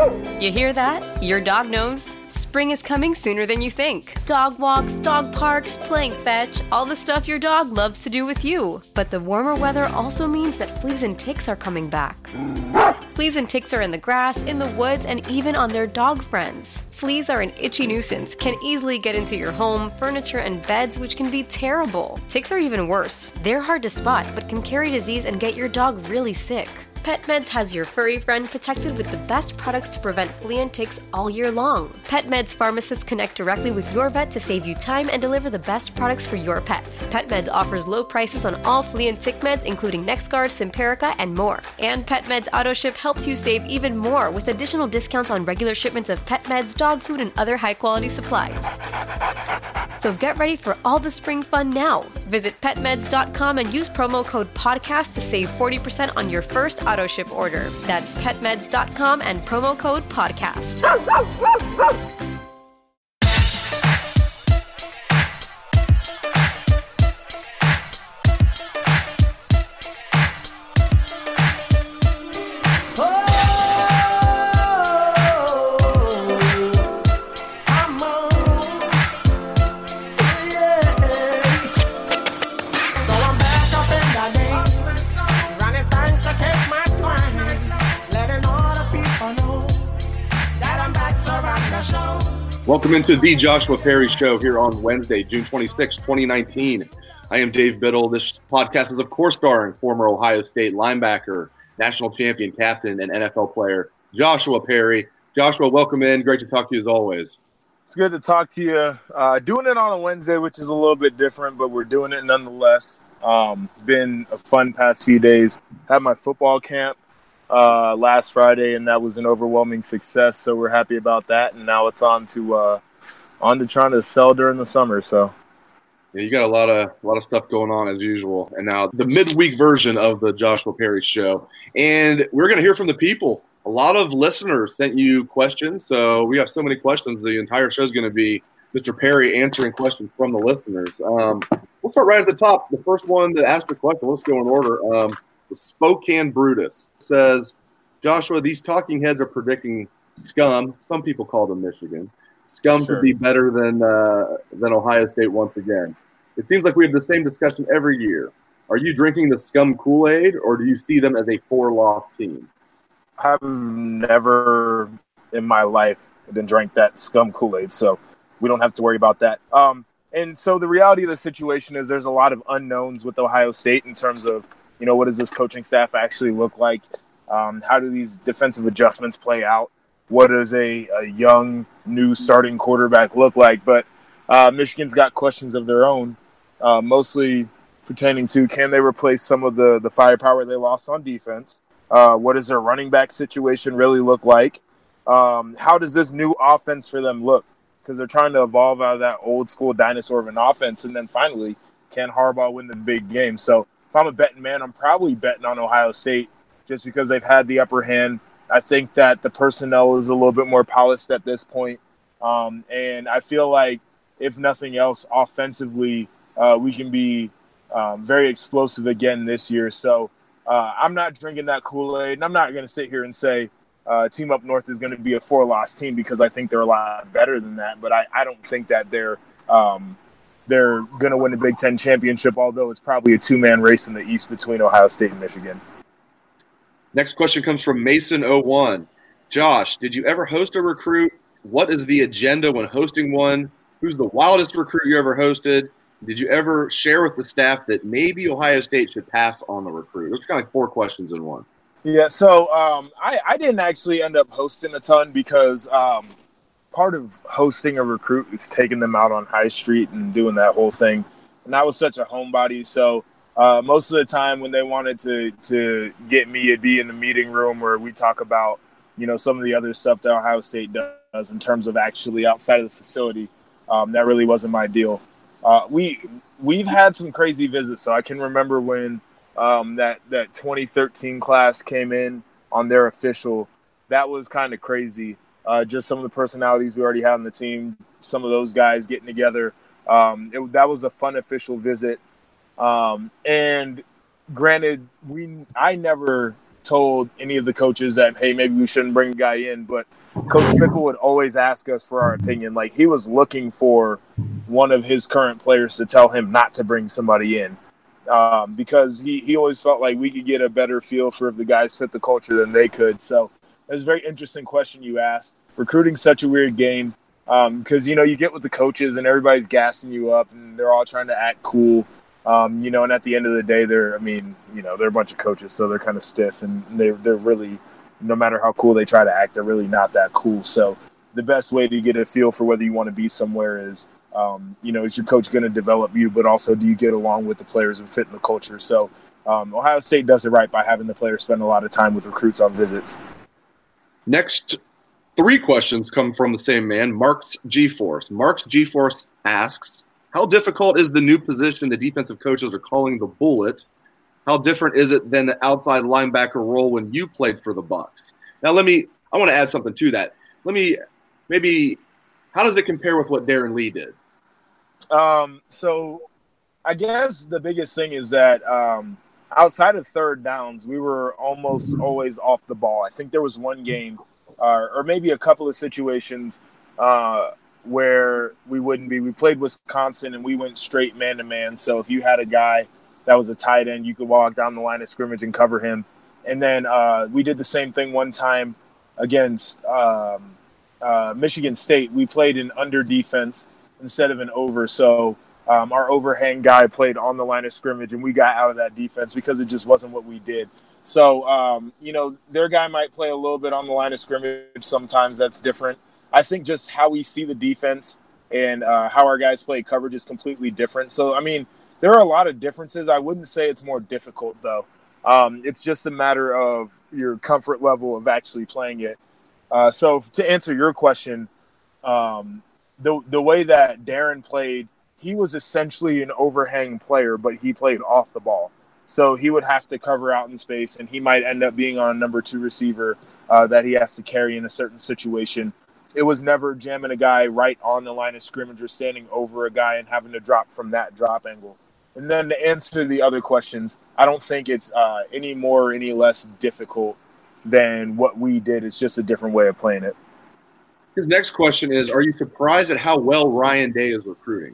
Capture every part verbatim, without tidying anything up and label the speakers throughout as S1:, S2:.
S1: You hear that? Your dog knows. Spring is coming sooner than you think. Dog walks, dog parks, playing fetch, all the stuff your dog loves to do with you. But the warmer weather also means that fleas and ticks are coming back. Fleas and ticks are in the grass, in the woods, and even on their dog friends. Fleas are an itchy nuisance, can easily get into your home, furniture, and beds, which can be terrible. Ticks are even worse. They're hard to spot, but can carry disease and get your dog really sick. PetMeds has your furry friend protected with the best products to prevent flea and ticks all year long. PetMeds pharmacists connect directly with your vet to save you time and deliver the best products for your pet. PetMeds offers low prices on all flea and tick meds, including NexGard, Simparica, and more. And PetMeds AutoShip helps you save even more with additional discounts on regular shipments of pet meds, dog food, and other high-quality supplies. So get ready for all the spring fun now. Visit pet meds dot com and use promo code podcast to save forty percent on your first auto ship order. That's pet meds dot com and promo code podcast.
S2: Welcome into the Joshua Perry Show here on Wednesday, June twenty-sixth, twenty nineteen. I am Dave Biddle. This podcast is, of course, starring former Ohio State linebacker, national champion, captain, and N F L player Joshua Perry. Joshua, welcome in. Great to talk to you as always.
S3: It's good to talk to you. Uh, doing it on a Wednesday, which is a little bit different, but we're doing it nonetheless. Um, been a fun past few days. Had my football camp uh last Friday, and that was an overwhelming success, so we're happy about that. And now it's on to uh on to trying to sell during the summer. So
S2: yeah, you got a lot of a lot of stuff going on as usual. And now the midweek version of the Joshua Perry Show, and we're going to hear from the people. A lot of listeners sent you questions, so we have so many questions. The entire show is going to be Mister Perry answering questions from the listeners. Um we'll start right at the top. The first one that asked a question, let's go in order. um The Spokane Brutus says, Joshua, these talking heads are predicting Scum. Some people call them Michigan. Scum
S3: Sure.
S2: to be better than uh, than Ohio State once again. It seems like we have the same discussion every year. Are you drinking the Scum Kool-Aid, or do you see them as a four-loss team?
S3: I've never in my life been drank that Scum Kool-Aid, so we don't have to worry about that. Um, and so the reality of the situation is there's a lot of unknowns with Ohio State in terms of, you know, what does this coaching staff actually look like? Um, how do these defensive adjustments play out? What does a, a young, new starting quarterback look like? But uh, Michigan's got questions of their own, uh, mostly pertaining to, can they replace some of the, the firepower they lost on defense? Uh, what does their running back situation really look like? Um, how does this new offense for them look? Because they're trying to evolve out of that old school dinosaur of an offense. And then finally, can Harbaugh win the big game? So if I'm a betting man, I'm probably betting on Ohio State just because they've had the upper hand. I think that the personnel is a little bit more polished at this point. Um, and I feel like, if nothing else, offensively, uh, we can be um, very explosive again this year. So uh, I'm not drinking that Kool-Aid, and I'm not going to sit here and say uh, Team Up North is going to be a four-loss team, because I think they're a lot better than that. But I, I don't think that they're um, – they're going to win the Big Ten championship, although it's probably a two-man race in the East between Ohio State and Michigan.
S2: Next question comes from Mason oh one. Josh, did you ever host a recruit? What is the agenda when hosting one? Who's the wildest recruit you ever hosted? Did you ever share with the staff that maybe Ohio State should pass on the recruit? Those are kind of like four questions in one.
S3: Yeah, so um, I, I didn't actually end up hosting a ton because um, – part of hosting a recruit is taking them out on High Street and doing that whole thing. And I was such a homebody. So uh, most of the time when they wanted to to get me, it'd be in the meeting room where we talk about, you know, some of the other stuff that Ohio State does in terms of actually outside of the facility. Um, that really wasn't my deal. Uh, we, we've had some crazy visits. So I can remember when um, that, that twenty thirteen class came in on their official. That was kind of crazy. Uh, just some of the personalities we already had on the team, some of those guys getting together. Um, it, that was a fun official visit. Um, and granted, we I never told any of the coaches that, hey, maybe we shouldn't bring a guy in, but Coach Fickell would always ask us for our opinion. Like, he was looking for one of his current players to tell him not to bring somebody in, um, because he, he always felt like we could get a better feel for if the guys fit the culture than they could. So it was a very interesting question you asked. Recruiting's such a weird game because, um, you know, you get with the coaches and everybody's gassing you up and they're all trying to act cool. Um, you know, and at the end of the day, they're, I mean, you know, they're a bunch of coaches, so they're kind of stiff, and they're, they're really, no matter how cool they try to act, they're really not that cool. So the best way to get a feel for whether you want to be somewhere is, um, you know, is your coach going to develop you, but also do you get along with the players and fit in the culture? So um, Ohio State does it right by having the players spend a lot of time with recruits on visits.
S2: Next three questions come from the same man, Marks G-Force. Marks G-Force asks, how difficult is the new position the defensive coaches are calling the bullet? How different is it than the outside linebacker role when you played for the Bucs? Now, let me – I want to add something to that. Let me – maybe – how does it compare with what Darren Lee did?
S3: Um, so I guess the biggest thing is that um, outside of third downs, we were almost always off the ball. I think there was one game uh, or maybe a couple of situations uh, – where we wouldn't be. We played Wisconsin and we went straight man-to-man. So if you had a guy that was a tight end, you could walk down the line of scrimmage and cover him. And then uh, we did the same thing one time against um, uh, Michigan State. We played an under defense instead of an over. So um, our overhang guy played on the line of scrimmage and we got out of that defense because it just wasn't what we did. So, um, you know, their guy might play a little bit on the line of scrimmage. Sometimes that's different. I think just how we see the defense and uh, how our guys play coverage is completely different. So, I mean, there are a lot of differences. I wouldn't say it's more difficult, though. Um, it's just a matter of your comfort level of actually playing it. Uh, so, to answer your question, um, the the way that Darren played, he was essentially an overhang player, but he played off the ball. So he would have to cover out in space, and he might end up being on a number two receiver uh, that he has to carry in a certain situation. It was never jamming a guy right on the line of scrimmage or standing over a guy and having to drop from that drop angle. And then to answer the other questions, I don't think it's uh, any more or any less difficult than what we did. It's just a different way of playing it.
S2: His next question is, are you surprised at how well Ryan Day is recruiting?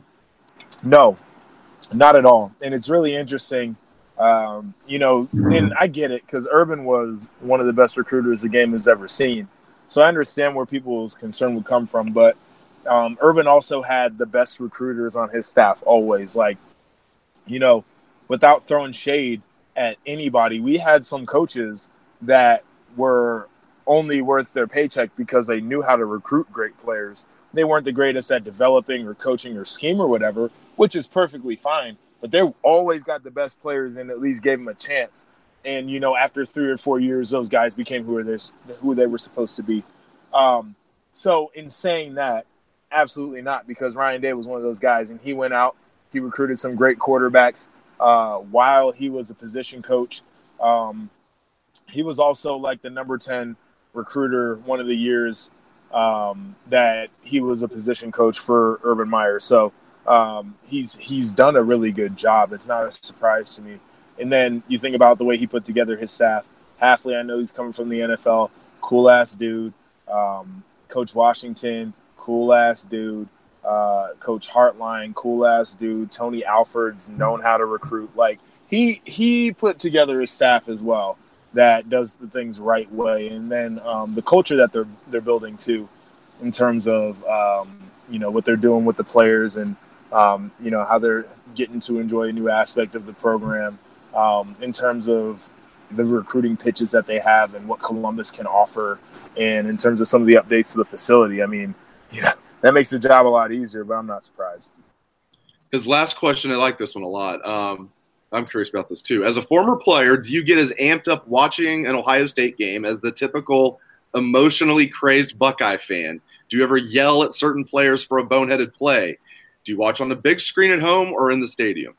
S3: No, not at all. And it's really interesting. Um, you know, and I get it because Urban was one of the best recruiters the game has ever seen. So I understand where people's concern would come from, but um, Urban also had the best recruiters on his staff always. Like, you know, without throwing shade at anybody, we had some coaches that were only worth their paycheck because they knew how to recruit great players. They weren't the greatest at developing or coaching or scheme or whatever, which is perfectly fine. But they always got the best players and at least gave them a chance. And, you know, after three or four years, those guys became who, they, who they were supposed to be. Um, so in saying that, absolutely not, because Ryan Day was one of those guys. And he went out, he recruited some great quarterbacks uh, while he was a position coach. Um, he was also like the number ten recruiter one of the years um, that he was a position coach for Urban Meyer. So um, he's he's done a really good job. It's not a surprise to me. And then you think about the way he put together his staff. Hafley, I know he's coming from the N F L. Cool-ass dude. Um, Coach Washington, cool-ass dude. Uh, Coach Hartline, cool-ass dude. Tony Alford's known how to recruit. Like, he he put together his staff as well that does the things right way. And then um, the culture that they're they're building, too, in terms of, um, you know, what they're doing with the players and, um, you know, how they're getting to enjoy a new aspect of the program. Um, in terms of the recruiting pitches that they have and what Columbus can offer, and in terms of some of the updates to the facility. I mean, you know, that makes the job a lot easier, but I'm not surprised.
S2: His last question, I like this one a lot. Um, I'm curious about this too. As a former player, do you get as amped up watching an Ohio State game as the typical emotionally crazed Buckeye fan? Do you ever yell at certain players for a boneheaded play? Do you watch on the big screen at home or in the stadium?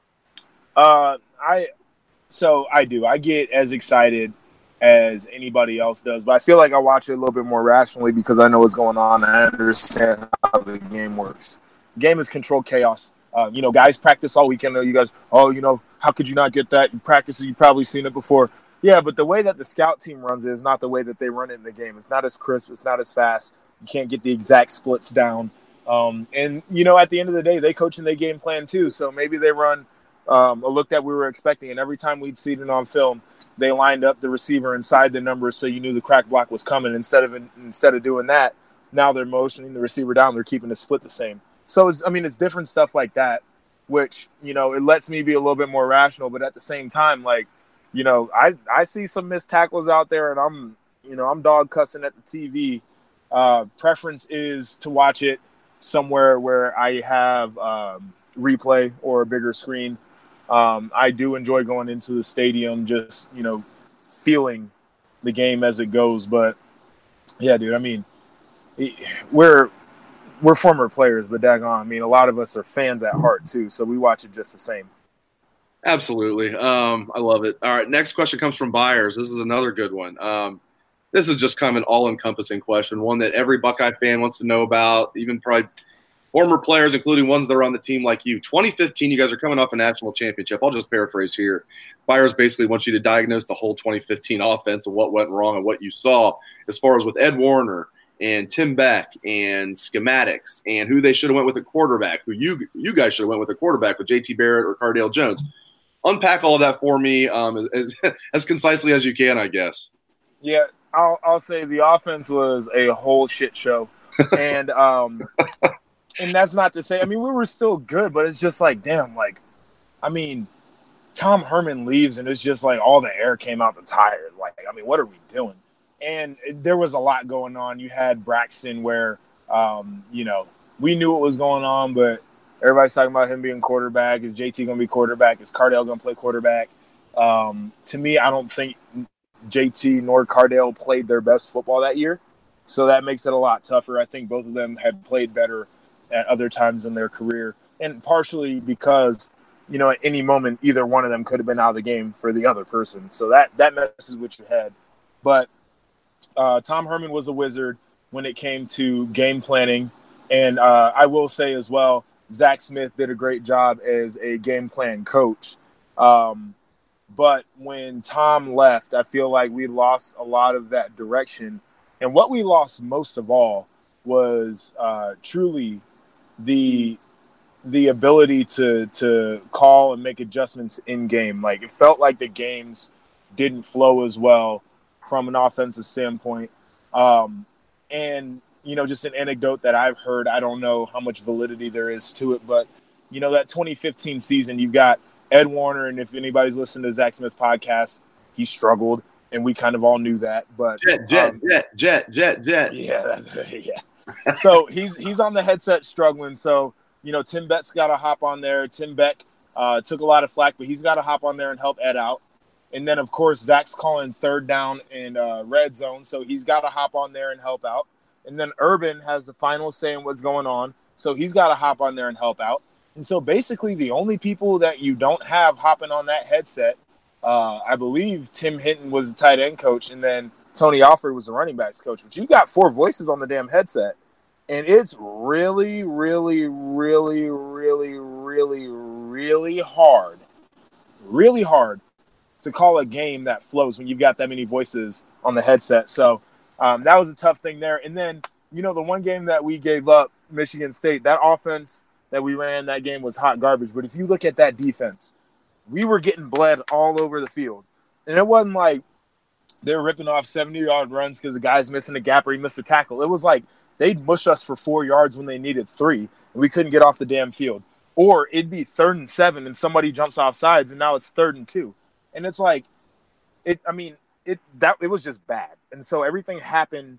S3: Uh, I – So I do. I get as excited as anybody else does, but I feel like I watch it a little bit more rationally because I know what's going on and I understand how the game works. The game is controlled chaos. Uh, you know, guys practice all weekend. You guys, oh, you know, how could you not get that? You practice it. You've probably seen it before. Yeah, but the way that the scout team runs it is not the way that they run it in the game. It's not as crisp. It's not as fast. You can't get the exact splits down. Um, and, you know, at the end of the day, they coach and they game plan too. So maybe they run um, a look that we were expecting. And every time we'd see it on film, they lined up the receiver inside the numbers so you knew the crack block was coming. Instead of instead of doing that, now they're motioning the receiver down. They're keeping the split the same. So, it's, I mean, it's different stuff like that, which, you know, it lets me be a little bit more rational. But at the same time, like, you know, I, I see some missed tackles out there, and I'm, you know, I'm dog cussing at the T V. Uh, preference is to watch it somewhere where I have um, replay or a bigger screen. Um, I do enjoy going into the stadium, just, you know, feeling the game as it goes. But yeah, dude, I mean, we're we're former players, but daggone, I mean, a lot of us are fans at heart too, so we watch it just the same.
S2: Absolutely. Um, I love it. All right, next question comes from Byers. This is another good one. Um, this is just kind of an all-encompassing question, one that every Buckeye fan wants to know about, even probably former players, including ones that are on the team like you. twenty fifteen, you guys are coming off a national championship. I'll just paraphrase here. Byers basically wants you to diagnose the whole twenty fifteen offense and what went wrong and what you saw as far as with Ed Warner and Tim Beck and schematics and who they should have went with a quarterback, who you you guys should have went with a quarterback with J T Barrett or Cardale Jones. Unpack all of that for me um, as, as concisely as you can, I guess.
S3: Yeah, I'll, I'll say the offense was a whole shit show. And um, and that's not to say – I mean, we were still good, but it's just like, damn, like, I mean, Tom Herman leaves and it's just like all the air came out the tires. Like, I mean, what are we doing? And there was a lot going on. You had Braxton where, um, you know, we knew what was going on, but – everybody's talking about him being quarterback. Is J T going to be quarterback? Is Cardale going to play quarterback? Um, to me, I don't think J T nor Cardale played their best football that year. So that makes it a lot tougher. I think both of them had played better at other times in their career. And partially because, you know, at any moment, either one of them could have been out of the game for the other person. So that, that messes with your head. But uh, Tom Herman was a wizard when it came to game planning. And uh, I will say as well, Zach Smith did a great job as a game plan coach. Um, but when Tom left, I feel like we lost a lot of that direction. And what we lost most of all was uh, truly the the ability to to call and make adjustments in game. Like, it felt like the games didn't flow as well from an offensive standpoint. Um, and you know, just an anecdote that I've heard, I don't know how much validity there is to it, but, you know, that twenty fifteen season, you've got Ed Warner, and if anybody's listened to Zach Smith's podcast, he struggled, and we kind of all knew that. But
S2: Jet, jet,
S3: um,
S2: jet, jet, jet, jet.
S3: Yeah, yeah. So he's he's on the headset struggling. So, you know, Tim Beck's got to hop on there. Tim Beck uh, took a lot of flack, but he's got to hop on there and help Ed out. And then, of course, Zach's calling third down in uh, red zone, so he's got to hop on there and help out. And then Urban has the final say in what's going on, so he's got to hop on there and help out. And so basically the only people that you don't have hopping on that headset, uh, I believe Tim Hinton was the tight end coach, and then Tony Alford was the running backs coach. But you got four voices on the damn headset, and it's really, really, really, really, really, really hard, really hard to call a game that flows when you've got that many voices on the headset. So Um, that was a tough thing there. And then, you know, the one game that we gave up, Michigan State, that offense that we ran that game was hot garbage. But if you look at that defense, we were getting bled all over the field. And it wasn't like they were ripping off seventy-yard runs because the guy's missing a gap or he missed a tackle. It was like they'd mush us for four yards when they needed three, and we couldn't get off the damn field. Or it'd be third and seven, and somebody jumps off sides, and now it's third and two. And it's like, it. I mean, it that it was just bad. And so everything happened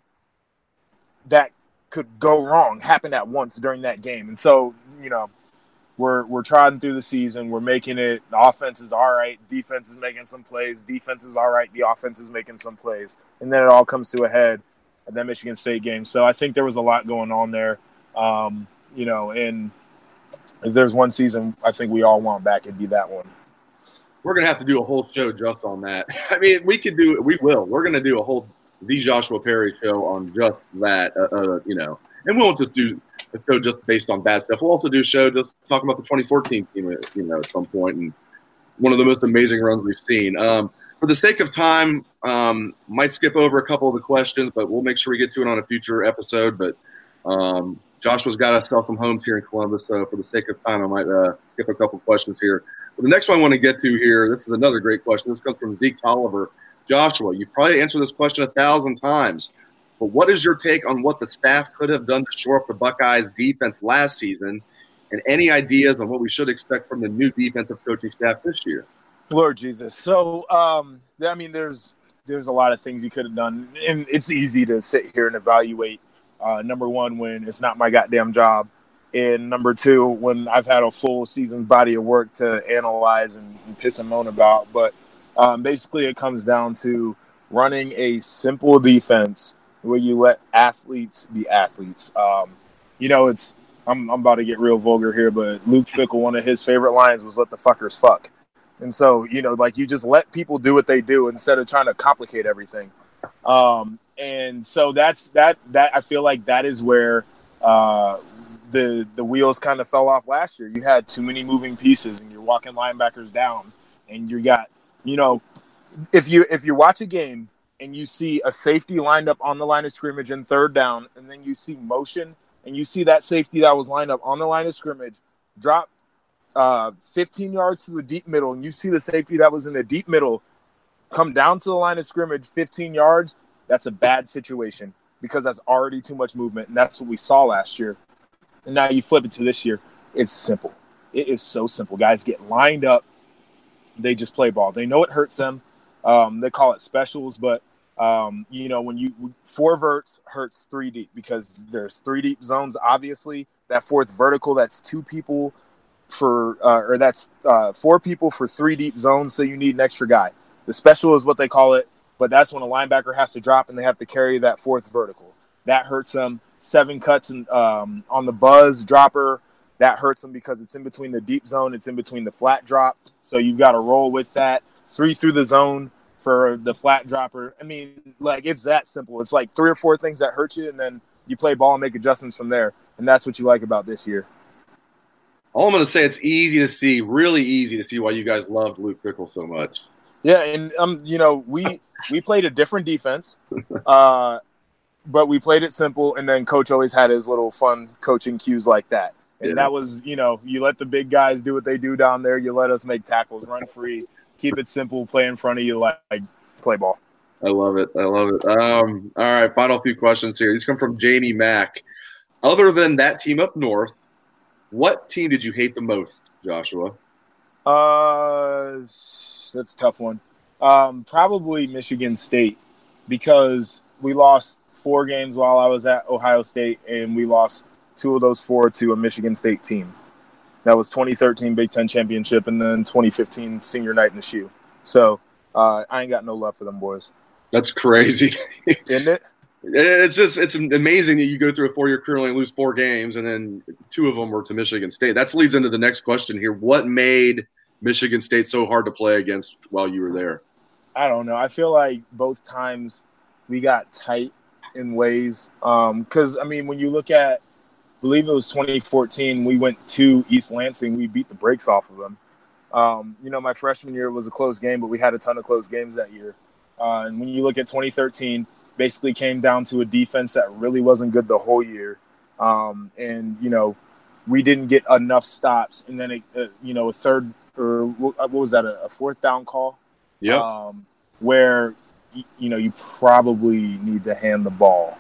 S3: that could go wrong happened at once during that game. And so, you know, we're we're trotting through the season. We're making it. The offense is all right. Defense is making some plays. Defense is all right. The offense is making some plays. And then it all comes to a head at that Michigan State game. So I think there was a lot going on there. Um, you know, and if there's one season I think we all want back, it'd be that one.
S2: We're going to have to do a whole show just on that. I mean, we could do – we will. We're going to do a whole The Joshua Perry show on just that, uh, uh, you know. And we won't just do a show just based on bad stuff. We'll also do a show just talking about the twenty fourteen team, you know, at some point, and one of the most amazing runs we've seen. Um, for the sake of time, um, might skip over a couple of the questions, but we'll make sure we get to it on a future episode. But um, Joshua's got to sell some homes here in Columbus, so for the sake of time, I might uh, skip a couple of questions here. But the next one I want to get to here, this is another great question. This comes from Zeke Tolliver. Joshua, you probably answered this question a thousand times, but what is your take on what the staff could have done to shore up the Buckeyes' defense last season, and any ideas on what we should expect from the new defensive coaching staff this year?
S3: Lord Jesus. So, um, I mean, there's there's a lot of things you could have done, and it's easy to sit here and evaluate. Uh, number one, when it's not my goddamn job, and number two, when I've had a full season's body of work to analyze and, and piss and moan about. But um, basically, it comes down to running a simple defense where you let athletes be athletes. Um, you know, it's I'm, I'm about to get real vulgar here, but Luke Fickell, one of his favorite lines was "Let the fuckers fuck." And so, you know, like you just let people do what they do instead of trying to complicate everything. Um, and so that's that. That I feel like that is where uh, the the wheels kind of fell off last year. You had too many moving pieces, and you're walking linebackers down, and you got, you know, if you if you watch a game and you see a safety lined up on the line of scrimmage in third down, and then you see motion, and you see that safety that was lined up on the line of scrimmage drop uh, fifteen yards to the deep middle, and you see the safety that was in the deep middle come down to the line of scrimmage fifteen yards, that's a bad situation because that's already too much movement, and that's what we saw last year. And now you flip it to this year. It's simple. It is so simple. Guys get lined up. They just play ball. They know it hurts them. Um, they call it specials, but, um, you know, when you – four verts hurts three deep because there's three deep zones, obviously. That fourth vertical, that's two people – for uh, or that's uh, four people for three deep zones, so you need an extra guy. The special is what they call it, but that's when a linebacker has to drop and they have to carry that fourth vertical. That hurts them. Seven cuts and um, on the buzz dropper, that hurts them because it's in between the deep zone, it's in between the flat drop, so you've got to roll with that. Three through the zone for the flat dropper. I mean, like, it's that simple. It's like three or four things that hurt you, and then you play ball and make adjustments from there, and that's what you like about this year.
S2: All I'm going to say, it's easy to see, really easy to see why you guys loved Luke Fickell so much.
S3: Yeah, and um, you know, we we played a different defense, uh, but we played it simple, and then Coach always had his little fun coaching cues like that. And yeah. That was, you know, you let the big guys do what they do down there. You let us make tackles, run free, keep it simple, play in front of you, like, like play ball.
S2: I love it. I love it. Um, all right, final few questions here. These come from Jamie Mack. Other than that team up north, what team did you hate the most, Joshua?
S3: Uh, that's a tough one. Um, probably Michigan State, because we lost four games while I was at Ohio State, and we lost two of those four to a Michigan State team. That was twenty thirteen Big Ten Championship and then twenty fifteen Senior Night in the Shoe. So uh, I ain't got no love for them boys.
S2: That's crazy.
S3: Isn't it?
S2: It's just it's amazing that you go through a four-year career and only lose four games, and then two of them were to Michigan State. That leads into the next question here. What made Michigan State so hard to play against while you were there?
S3: I don't know. I feel like both times we got tight in ways. Because, um, I mean, when you look at, I believe it was twenty fourteen, we went to East Lansing. We beat the brakes off of them. Um, you know, my freshman year was a close game, but we had a ton of close games that year. Uh, and when you look at twenty thirteen, basically came down to a defense that really wasn't good the whole year. Um, and, you know, we didn't get enough stops. And then, it, uh, you know, a third or what was that, a, a fourth down call?
S2: Yeah.
S3: Um, where, you, you know, you probably need to hand the ball,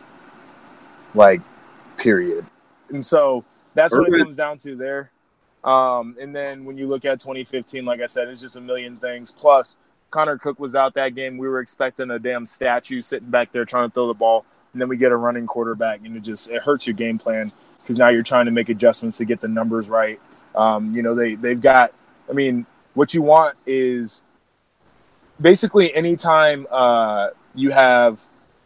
S3: like, period. And so that's Perfect. What it comes down to there. Um, and then when you look at twenty fifteen, like I said, it's just a million things. Plus, Connor Cook was out that game. We were expecting a damn statue sitting back there trying to throw the ball, and then we get a running quarterback, and it just it hurts your game plan because now you're trying to make adjustments to get the numbers right. Um, you know, they they've got. I mean, what you want is basically anytime uh, you have,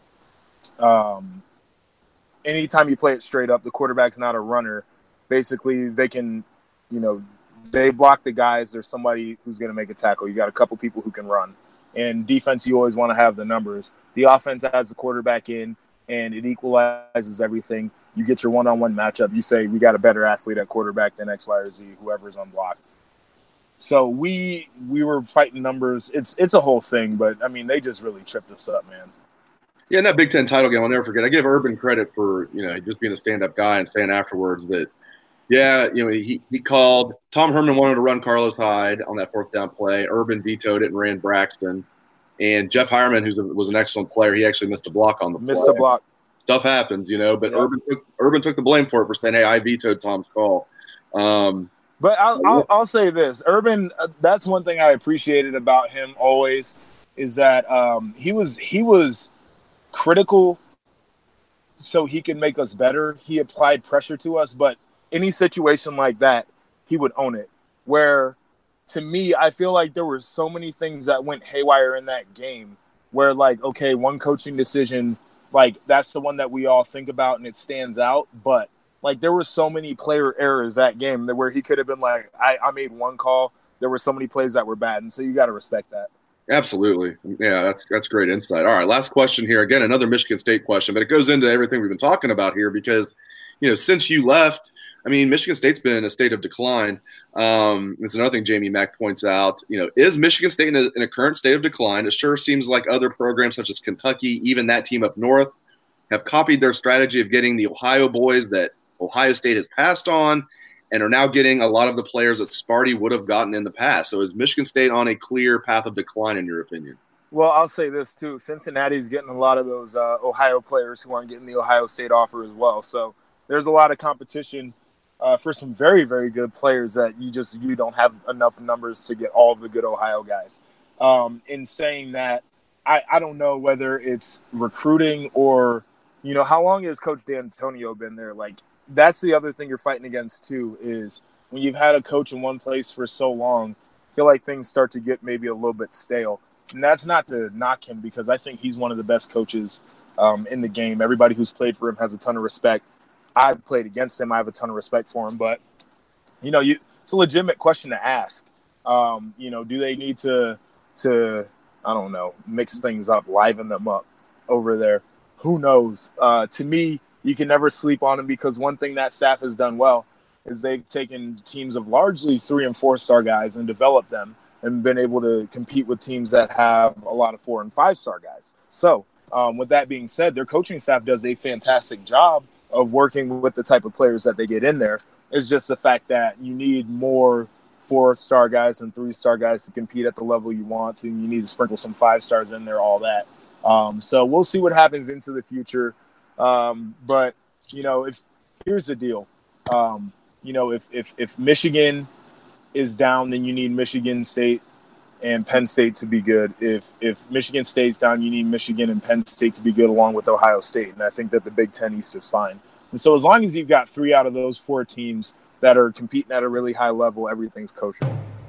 S3: um, anytime you play it straight up, the quarterback's not a runner. Basically, they can, you know. They block the guys. There's somebody who's going to make a tackle. You got a couple people who can run. And defense, you always want to have the numbers. The offense adds the quarterback in, and it equalizes everything. You get your one-on-one matchup. You say, we got a better athlete at quarterback than X, Y, or Z, whoever's unblocked. So we we were fighting numbers. It's it's a whole thing, but I mean, they just really tripped us up, man.
S2: Yeah, in that Big Ten title game, I'll never forget. I give Urban credit for, you know, just being a stand-up guy and saying afterwards that, yeah, you know, he, he called – Tom Herman wanted to run Carlos Hyde on that fourth down play. Urban vetoed it and ran Braxton. And Jeff Hireman, who was an excellent player, he actually missed a block on the
S3: Missed
S2: play.
S3: a block.
S2: Stuff happens, you know, but
S3: yeah.
S2: Urban took Urban took the blame for it for saying, hey, I vetoed Tom's call. Um,
S3: but I'll, I'll, I'll say this. Urban, uh, that's one thing I appreciated about him always is that um, he was he was – critical so he can make us better. He applied pressure to us, but any situation like that, he would own it. Where, to me, I feel like there were so many things that went haywire in that game where, like, okay, one coaching decision, like, that's the one that we all think about and it stands out, but, like, there were so many player errors that game that where he could have been like, I, I made one call. There were so many plays that were bad, and so you got to respect that.
S2: Absolutely. Yeah, that's that's great insight. All right, last question here. Again, another Michigan State question, but it goes into everything we've been talking about here because, you know, since you left, I mean, Michigan State's been in a state of decline. Um, it's another thing Jamie Mack points out. You know, is Michigan State in a, in a current state of decline? It sure seems like other programs such as Kentucky, even that team up north, have copied their strategy of getting the Ohio boys that Ohio State has passed on and are now getting a lot of the players that Sparty would have gotten in the past. So is Michigan State on a clear path of decline, in your opinion?
S3: Well, I'll say this, too. Cincinnati's getting a lot of those uh, Ohio players who aren't getting the Ohio State offer as well. So there's a lot of competition uh, for some very, very good players that you just you don't have enough numbers to get all of the good Ohio guys. Um, in saying that, I, I don't know whether it's recruiting or, you know, how long has Coach D'Antonio been there? Like, that's the other thing you're fighting against, too, is when you've had a coach in one place for so long, I feel like things start to get maybe a little bit stale. And that's not to knock him because I think he's one of the best coaches um, in the game. Everybody who's played for him has a ton of respect. I've played against him. I have a ton of respect for him. But, you know, you, it's a legitimate question to ask. Um, you know, do they need to, to, I don't know, mix things up, liven them up over there? Who knows? Uh, to me, you can never sleep on them because one thing that staff has done well is they've taken teams of largely three and four star guys and developed them and been able to compete with teams that have a lot of four and five star guys. So um, with that being said, their coaching staff does a fantastic job of working with the type of players that they get in there. It's just the fact that you need more four star guys and three star guys to compete at the level you want to. You need to sprinkle some five stars in there, all that. Um, so we'll see what happens into the future. Um, but, you know, if here's the deal, um, you know, if, if, if Michigan is down, then you need Michigan State and Penn State to be good. If, if Michigan State's down, you need Michigan and Penn State to be good along with Ohio State. And I think that the Big Ten East is fine. And so as long as you've got three out of those four teams that are competing at a really high level, everything's kosher.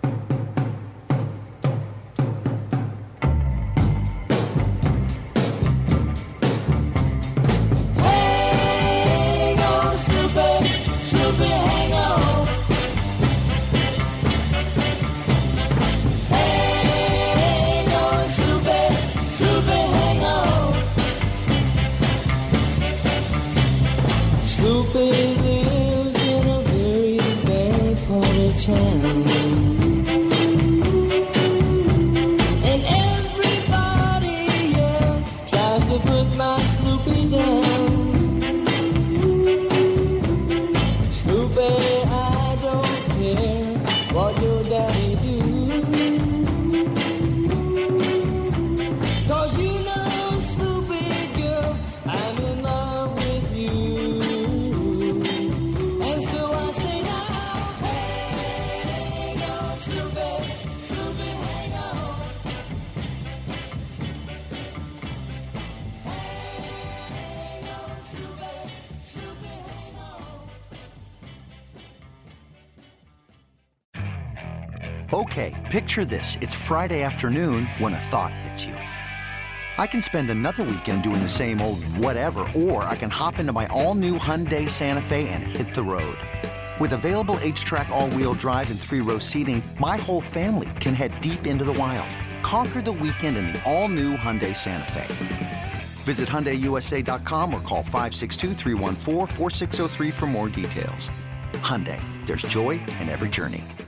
S4: Okay, picture this. It's Friday afternoon when a thought hits you. I can spend another weekend doing the same old whatever, or I can hop into my all-new Hyundai Santa Fe and hit the road. With available H-Track all-wheel drive and three-row seating, my whole family can head deep into the wild. Conquer the weekend in the all-new Hyundai Santa Fe. Visit Hyundai U S A dot com or call five six two, three one four, four six zero three for more details. Hyundai, there's joy in every journey.